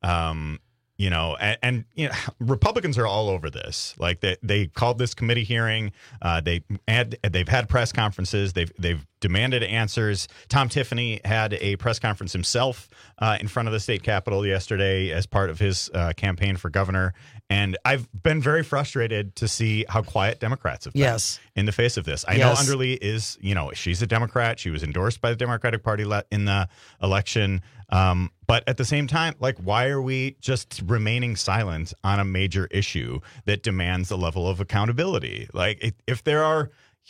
Republicans are all over this. Like they called this committee hearing. They've had press conferences. They've demanded answers. Tom Tiffany had a press conference himself in front of the state capitol yesterday as part of his campaign for governor. And I've been very frustrated to see how quiet Democrats have been in the face of this. I know Underly is, she's a Democrat. She was endorsed by the Democratic Party in the election. But at the same time, like, why are we just remaining silent on a major issue that demands a level of accountability? Like, if there are,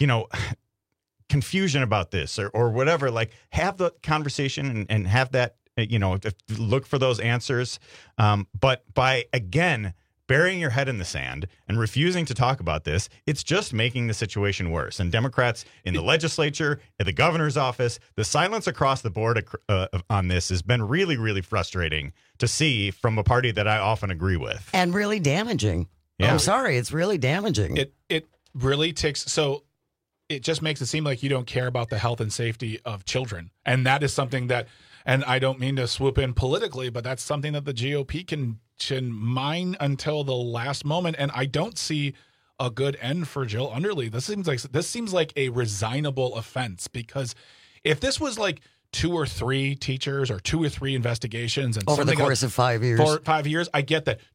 confusion about this or whatever, like, have the conversation and have that, look for those answers. But by, again, burying your head in the sand and refusing to talk about this, it's just making the situation worse. And Democrats in the legislature, at the governor's office, the silence across the board on this has been really, really frustrating to see from a party that I often agree with. And really damaging. Yeah. I'm sorry, it's really damaging. It really takes... So it just makes it seem like you don't care about the health and safety of children. And that is something that... And I don't mean to swoop in politically, but that's something that the GOP can mine until the last moment. And I don't see a good end for Jill Underly. This seems like a resignable offense, because if this was like 2 or 3 teachers or 2 or 3 investigations and over the course of 5 years, 5 years, I get that.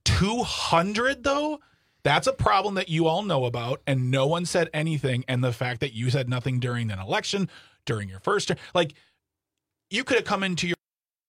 200 though, that's a problem that you all know about, and no one said anything. And the fact that you said nothing during an election, during your first term, like, you could have come into your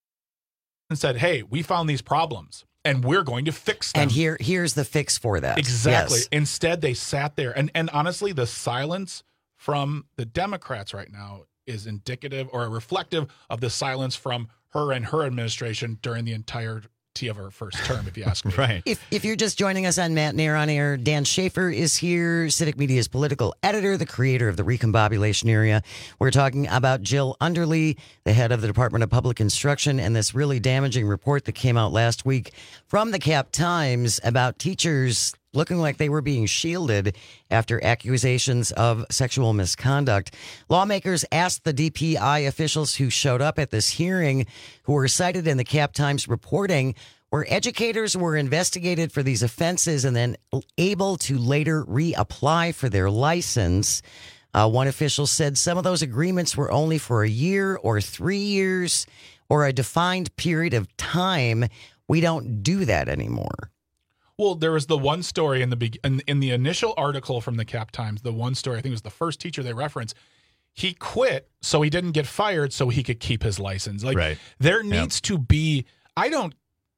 and said, hey, we found these problems and we're going to fix them. And here's the fix for that. Exactly. Yes. Instead, they sat there. And honestly, the silence from the Democrats right now is indicative or reflective of the silence from her and her administration during the entirety of her first term, if you ask me. Right. If you're just joining us on Matt Nair on Air, Dan Schaefer is here, Civic Media's political editor, the creator of the Recombobulation Area. We're talking about Jill Underly, the head of the Department of Public Instruction, and this really damaging report that came out last week from the Cap Times about teachers looking like they were being shielded after accusations of sexual misconduct. Lawmakers asked the DPI officials who showed up at this hearing, who were cited in the Cap Times reporting, where educators were investigated for these offenses and then able to later reapply for their license. One official said some of those agreements were only for a year or 3 years or a defined period of time. We don't do that anymore. Well, there was the one story in the initial article from the Cap Times, the one story, I think it was the first teacher they referenced, he quit so he didn't get fired so he could keep his license. Like, right. There needs to be, I don't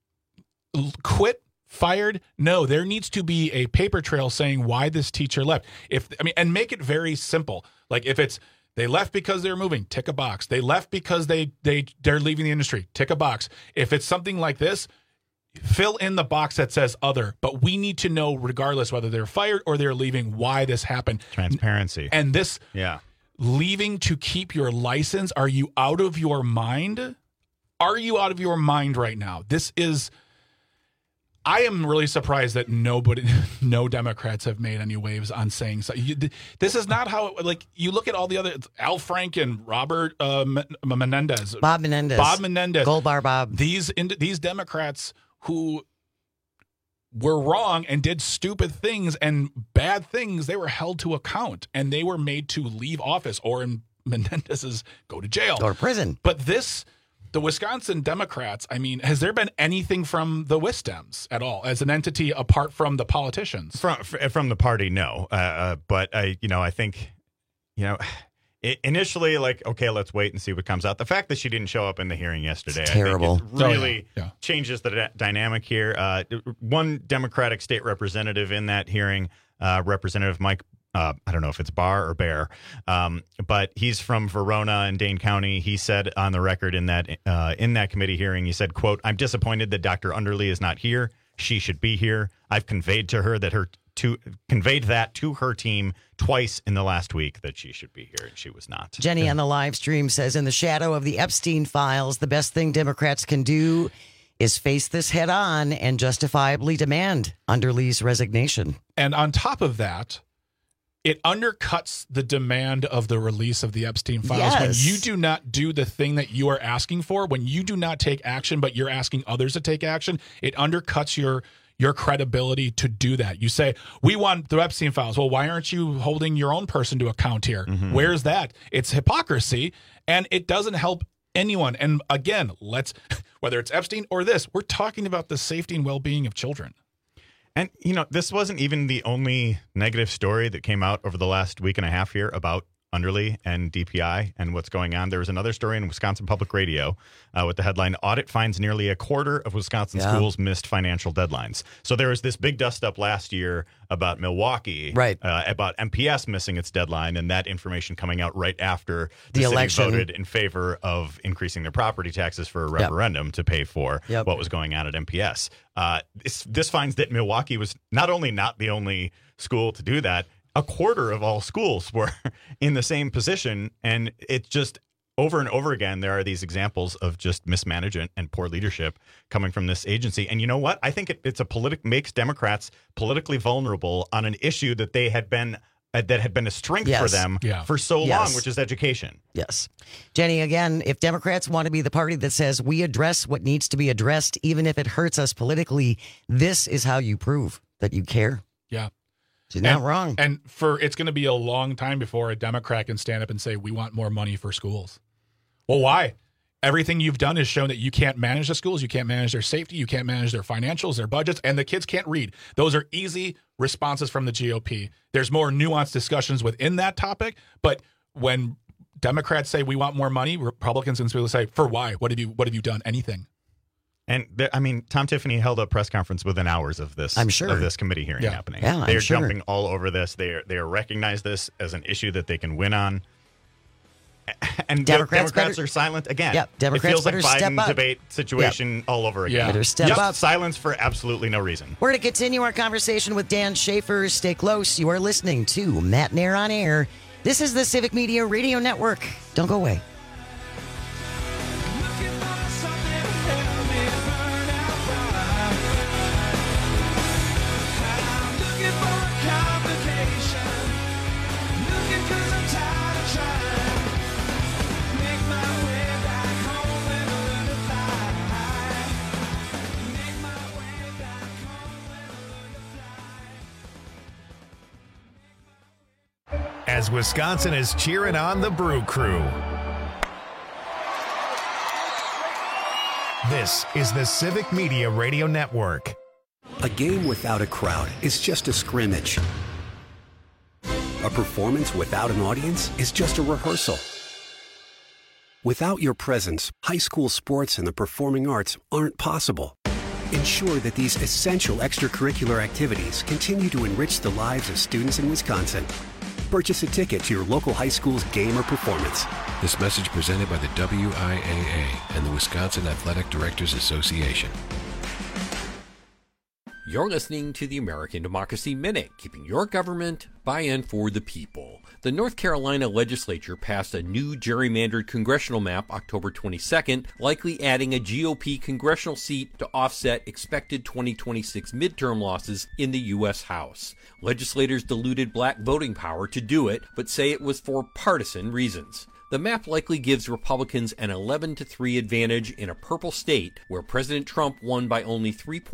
quit, fired. No, there needs to be a paper trail saying why this teacher left. And make it very simple. Like, if it's, they left because they're moving, tick a box. They left because they're leaving the industry, tick a box. If it's something like this, fill in the box that says other, but we need to know, regardless whether they're fired or they're leaving, why this happened. Transparency. And this leaving to keep your license, are you out of your mind? Are you out of your mind right now? This is, I am really surprised that no Democrats have made any waves on saying so. This is not how you look at all the other Al Franken, Robert Menendez, Bob Menendez, Gold Bar Bob. These Democrats who were wrong and did stupid things and bad things, they were held to account and they were made to leave office, or in Menendez's, go to jail, go to prison. But the Wisconsin Democrats, I mean, has there been anything from the WisDems at all as an entity apart from the politicians? From the party, no. But I think, initially, okay, let's wait and see what comes out. The fact that she didn't show up in the hearing yesterday, it's terrible. I think it really changes the dynamic here. One Democratic state representative in that hearing, Representative Mike, I don't know if it's Barr or Bear, but he's from Verona in Dane County. He said on the record in that committee hearing, he said, quote, "I'm disappointed that Dr. Underly is not here. She should be here. I've conveyed to her that conveyed that to her team twice in the last week that she should be here, and she was not." Jenny on the live stream says, in the shadow of the Epstein files, the best thing Democrats can do is face this head on and justifiably demand Underly's resignation. And on top of that, it undercuts the demand of the release of the Epstein files. Yes. When you do not do the thing that you are asking for, when you do not take action, but you're asking others to take action, it undercuts your credibility to do that. You say, we want the Epstein files. Well, why aren't you holding your own person to account here? Mm-hmm. Where's that? It's hypocrisy, and it doesn't help anyone. And again, whether it's Epstein or this, we're talking about the safety and well-being of children. And, this wasn't even the only negative story that came out over the last week and a half here about Underly and DPI and what's going on. There was another story in Wisconsin Public Radio with the headline, "Audit finds nearly a quarter of Wisconsin schools missed financial deadlines." So there was this big dust-up last year about Milwaukee, right? About MPS missing its deadline, and that information coming out right after the city election voted in favor of increasing their property taxes for a referendum to pay for what was going on at MPS. This finds that Milwaukee was not only not the only school to do that, a quarter of all schools were in the same position. And it just over and over again, there are these examples of just mismanagement and poor leadership coming from this agency. And you know what? I think it's makes Democrats politically vulnerable on an issue that they had been that had been a strength for them for so long, which is education. Yes. Jenny, again, if Democrats want to be the party that says we address what needs to be addressed, even if it hurts us politically, this is how you prove that you care. Yeah. She's not wrong. And it's going to be a long time before a Democrat can stand up and say, we want more money for schools. Well, why? Everything you've done has shown that you can't manage the schools, you can't manage their safety, you can't manage their financials, their budgets, and the kids can't read. Those are easy responses from the GOP. There's more nuanced discussions within that topic, but when Democrats say we want more money, Republicans can say, for why? What have you done? Anything. And Tom Tiffany held a press conference within hours of this. I'm sure. Of this committee hearing happening. Yeah, they are jumping all over this. They recognize this as an issue that they can win on. And Democrats are silent again. Yep, Democrats it feels like better step Biden up. debate situation all over again. Better step up. Silence for absolutely no reason. We're going to continue our conversation with Dan Schaefer. Stay close. You are listening to Matt Nair on Air. This is the Civic Media Radio Network. Don't go away. As Wisconsin is cheering on the Brew Crew. This is the Civic Media Radio Network. A game without a crowd is just a scrimmage. A performance without an audience is just a rehearsal. Without your presence, high school sports and the performing arts aren't possible. Ensure that these essential extracurricular activities continue to enrich the lives of students in Wisconsin. Purchase a ticket to your local high school's game or performance. This message presented by the WIAA and the Wisconsin Athletic Directors Association. You're listening to the American Democracy Minute, keeping your government by and for the people. The North Carolina legislature passed a new gerrymandered congressional map October 22nd, likely adding a GOP congressional seat to offset expected 2026 midterm losses in the U.S. House. Legislators diluted black voting power to do it, but say it was for partisan reasons. The map likely gives Republicans an 11-3 advantage in a purple state where President Trump won by only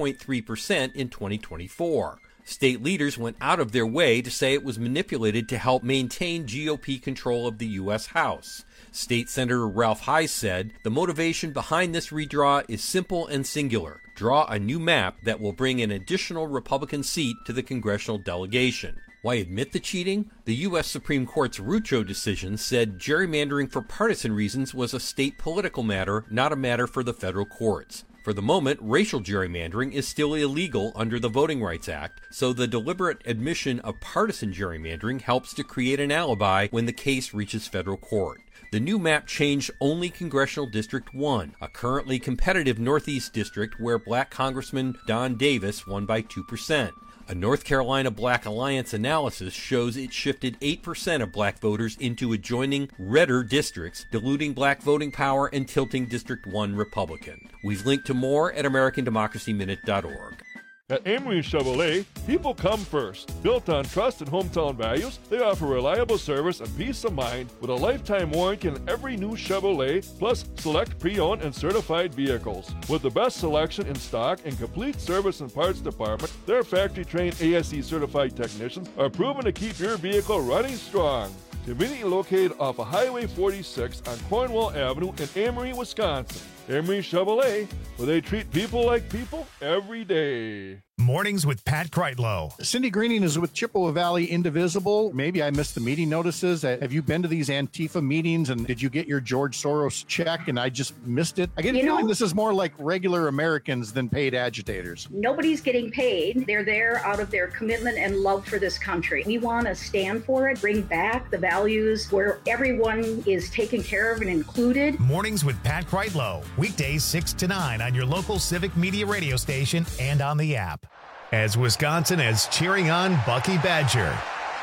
3.3% in 2024. State leaders went out of their way to say it was manipulated to help maintain GOP control of the U.S. House. State Senator Ralph Hise said, "The motivation behind this redraw is simple and singular. Draw a new map that will bring an additional Republican seat to the congressional delegation." Why admit the cheating? The U.S. Supreme Court's Rucho decision said gerrymandering for partisan reasons was a state political matter, not a matter for the federal courts. For the moment, racial gerrymandering is still illegal under the Voting Rights Act, so the deliberate admission of partisan gerrymandering helps to create an alibi when the case reaches federal court. The new map changed only Congressional District 1, a currently competitive Northeast district where black Congressman Don Davis won by 2%. A North Carolina Black Alliance analysis shows it shifted 8% of black voters into adjoining redder districts, diluting black voting power and tilting District 1 Republican. We've linked to more at AmericanDemocracyMinute.org. At Amory Chevrolet, people come first. Built on trust and hometown values, they offer reliable service and peace of mind with a lifetime warranty on every new Chevrolet, plus select pre-owned and certified vehicles. With the best selection in stock and complete service and parts department, their factory-trained ASE certified technicians are proven to keep your vehicle running strong. Conveniently located off of Highway 46 on Cornwall Avenue in Amory, Wisconsin. Amory Chevrolet, where they treat people like people every day. Mornings with Pat Kreitlow. Cindy Greening is with Chippewa Valley Indivisible. Maybe I missed the meeting notices. Have you been to these Antifa meetings, and did you get your George Soros check and I just missed it? I get a feeling this is more like regular Americans than paid agitators. Nobody's getting paid. They're there out of their commitment and love for this country. We want to stand for it, bring back the values where everyone is taken care of and included. Mornings with Pat Kreitlow. Weekdays 6 to 9 on your local Civic Media radio station and on the app. As Wisconsin is cheering on Bucky Badger.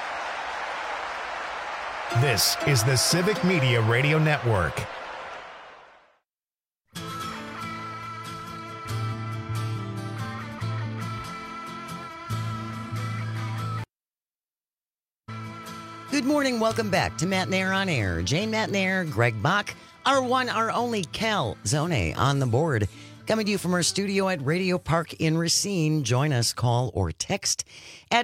This is the Civic Media Radio Network. Good morning. Welcome back to Matt Nair on Air. Jane Matt Nair, Greg Bach, our one, our only Cal Zone on the board. Coming to you from our studio at Radio Park in Racine. Join us, call or text at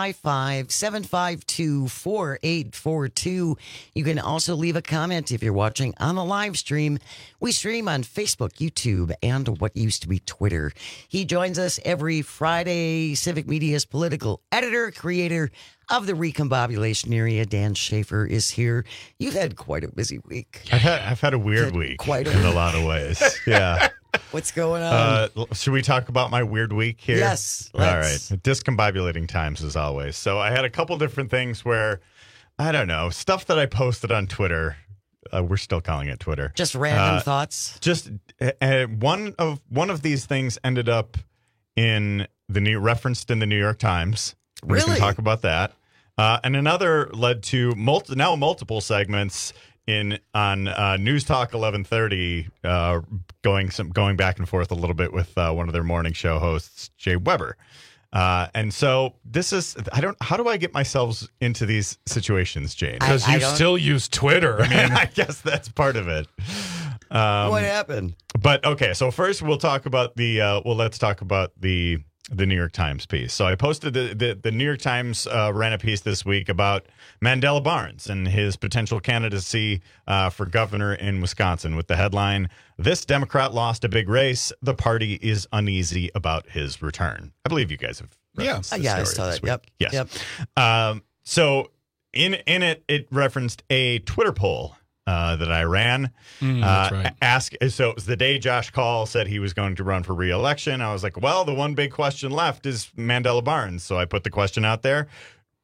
855-752-4842. You can also leave a comment if you're watching on the live stream. We stream on Facebook, YouTube, and what used to be Twitter. He joins us every Friday. Civic Media's political editor, creator of the Recombobulation Area, Dan Schaefer, is here. You've had quite a busy week. I've had a weird week in a lot of ways. Yeah. What's going on? Should we talk about my weird week here? Yes. All right. Discombobulating times as always. So I had a couple different things where, I don't know, stuff that I posted on Twitter. We're still calling it Twitter. Just random thoughts. Just one of these things ended up referenced in the New York Times. Really? We can talk about that. And another led to multiple segments on News Talk 1130, going back and forth a little bit with one of their morning show hosts, Jay Weber. And so this is, how do I get myself into these situations, Jane? Because you still use Twitter. I mean, I guess that's part of it. What happened? But okay, so first let's talk about the New York Times piece. So I posted the New York Times ran a piece this week about Mandela Barnes and his potential candidacy for governor in Wisconsin with the headline, "This Democrat lost a big race. The party is uneasy about his return." I believe you guys have referenced this I story saw this that. week. Yep. Yes. Yep. So in it referenced a Twitter poll that I ran. That's right. So it was the day Josh Call said he was going to run for re-election. I was like, well, the one big question left is Mandela Barnes. So I put the question out there.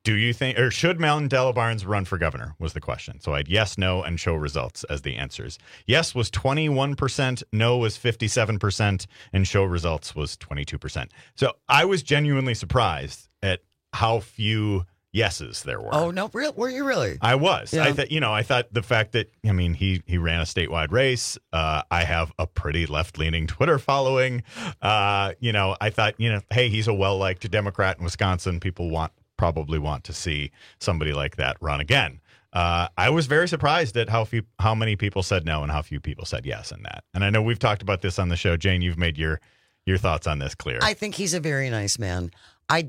do you think, or should Mandela Barnes run for governor was the question. So I had yes, no, and show results as the answers. Yes was 21%, no was 57%, and show results was 22%. So I was genuinely surprised at how few yeses there were. Oh, no, were you really? I was. Yeah. I thought the fact that, I mean, he ran a statewide race. I have a pretty left-leaning Twitter following. I thought, hey, he's a well-liked Democrat in Wisconsin. People probably want to see somebody like that run again. I was very surprised at how many people said no and how few people said yes in that. And I know we've talked about this on the show. Jane, you've made your thoughts on this clear. I think he's a very nice man. I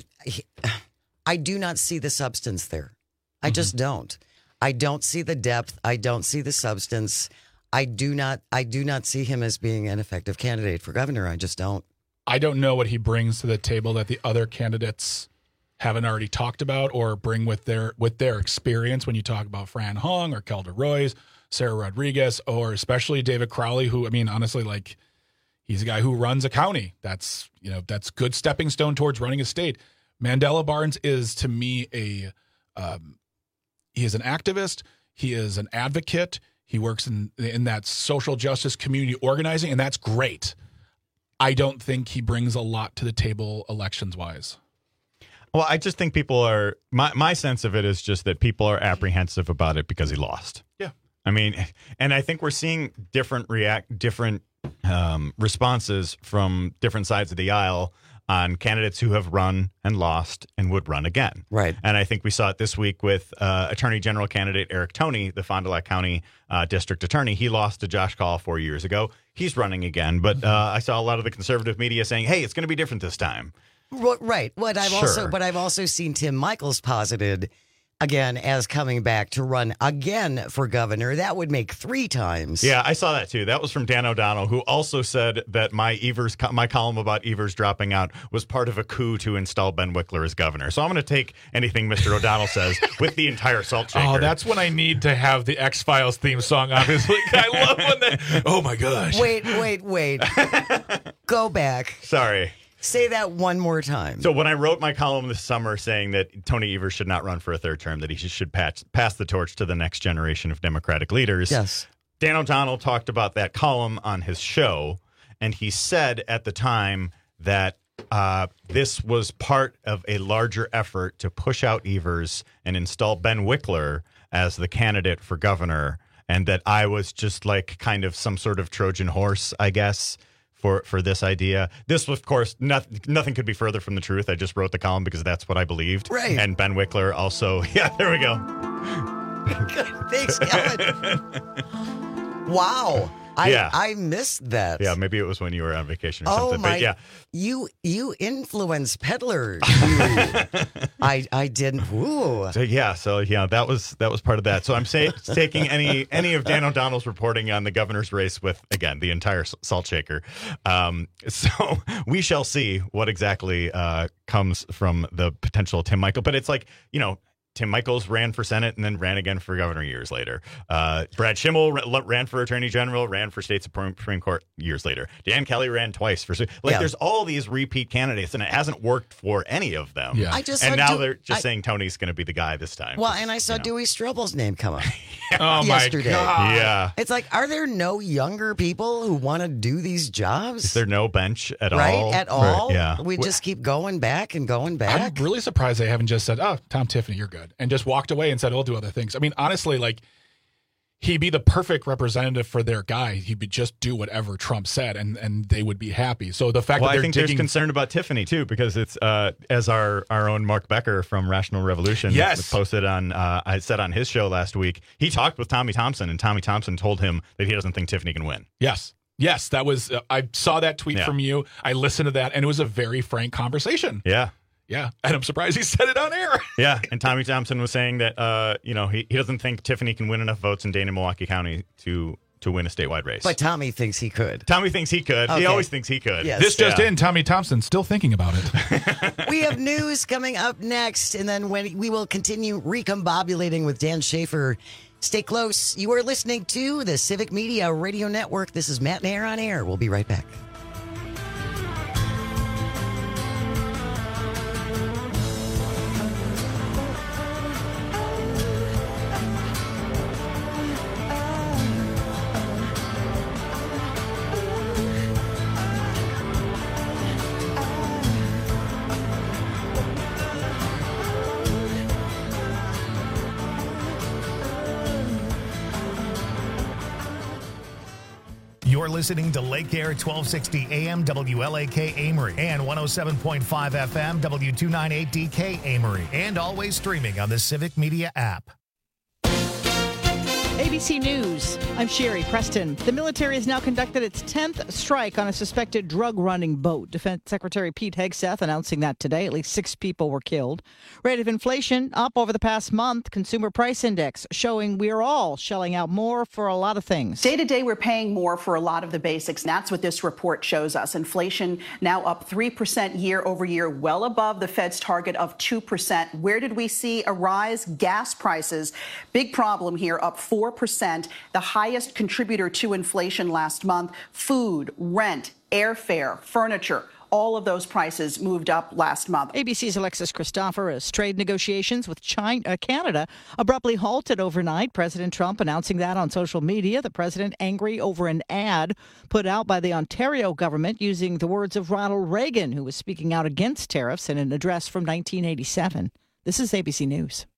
do not see the substance there. I just don't. I don't see the depth. I don't see the substance. I do not see him as being an effective candidate for governor. I just don't. I don't know what he brings to the table that the other candidates haven't already talked about or bring with their experience. When you talk about Fran Hung or Kelda Roys, Sarah Rodriguez, or especially David Crowley, who, I mean, honestly, like, he's a guy who runs a county. That's good stepping stone towards running a state. Mandela Barnes is, to me, he is an activist. He is an advocate. He works in that social justice community organizing, and that's great. I don't think he brings a lot to the table elections-wise. Well, I just think people are, my sense of it is just that people are apprehensive about it because he lost. Yeah. I mean, and I think we're seeing different responses from different sides of the aisle on candidates who have run and lost and would run again. Right. And I think we saw it this week with Attorney General candidate Eric Toney, the Fond du Lac County District Attorney. He lost to Josh Kaul 4 years ago. He's running again. But I saw a lot of the conservative media saying, hey, it's going to be different this time. Right. But I've also seen Tim Michels posited again as coming back to run again for governor. That would make 3 times. Yeah, I saw that too. That was from Dan O'Donnell, who also said that my column about Evers dropping out was part of a coup to install Ben Wickler as governor. So I'm going to take anything Mr. O'Donnell says with the entire salt shaker. Oh, that's when I need to have the X-Files theme song, obviously. I love when that. Oh, my gosh. Wait. Go back. Sorry. Say that one more time. So when I wrote my column this summer saying that Tony Evers should not run for a 3rd term, that he should pass the torch to the next generation of Democratic leaders, yes, Dan O'Donnell talked about that column on his show, and he said at the time that this was part of a larger effort to push out Evers and install Ben Wickler as the candidate for governor, and that I was just like kind of some sort of Trojan horse, I guess, for this idea. This, of course, nothing could be further from the truth. I just wrote the column because that's what I believed. Right. And Ben Wickler also, yeah, there we go. Thanks, Kellen. Wow. I missed that. Yeah, maybe it was when you were on vacation or something. But yeah. You influence peddler. I didn't. Ooh. So that was part of that. So I'm taking any of Dan O'Donnell's reporting on the governor's race with, again, the entire salt shaker. So we shall see what exactly comes from the potential Tim Michels. But it's like, Tim Michels ran for Senate and then ran again for governor years later. Brad Schimmel ran for Attorney General, ran for State Supreme Court years later. Dan Kelly ran twice for There's all these repeat candidates, and it hasn't worked for any of them. Yeah. They're just saying Tony's going to be the guy this time. Well, and I saw Dewey Strobel's name come up yesterday. My God. Yeah. It's like, are there no younger people who want to do these jobs? Is there no bench at all? Right, at all? Yeah. We just keep going back and going back. I'm really surprised they haven't just said, oh, Tom Tiffany, you're good, and just walked away and said, I'll do other things. I mean, honestly, like, he'd be the perfect representative for their guy. He would just do whatever Trump said, and they would be happy. So the fact that I think there's concern about Tiffany too, because it's as our own Mark Becker from Rational Revolution posted on. I said on his show last week, he talked with Tommy Thompson, and Tommy Thompson told him that he doesn't think Tiffany can win. Yes, that was. I saw that tweet from you. I listened to that, and it was a very frank conversation. Yeah, and I'm surprised he said it on air. Yeah, and Tommy Thompson was saying that he doesn't think Tiffany can win enough votes in Dane and Milwaukee County to win a statewide race. But Tommy thinks he could. Tommy thinks he could. Okay. He always thinks he could. Yes. This just in, Tommy Thompson still thinking about it. We have news coming up next, and then when we will continue recombobulating with Dan Schaefer. Stay close. You are listening to the Civic Media Radio Network. This is Matt Mayer on Air. We'll be right back. You're listening to Lake Air 1260 AM WLAK Amory and 107.5 FM W298DK Amory, and always streaming on the Civic Media app. ABC News, I'm Sherry Preston. The military has now conducted its 10th strike on a suspected drug-running boat. Defense Secretary Pete Hegseth announcing that today. At least 6 people were killed. Rate of inflation up over the past month. Consumer Price Index showing we are all shelling out more for a lot of things. Day to day, we're paying more for a lot of the basics. And that's what this report shows us. Inflation now up 3% year over year, well above the Fed's target of 2%. Where did we see a rise? Gas prices. Big problem here, up 4%, the highest contributor to inflation last month. Food, rent, airfare, furniture, all of those prices moved up last month. ABC's Alexis Christoforous. Trade negotiations with Canada abruptly halted overnight. President Trump announcing that on social media. The president angry over an ad put out by the Ontario government using the words of Ronald Reagan, who was speaking out against tariffs in an address from 1987. This is ABC News.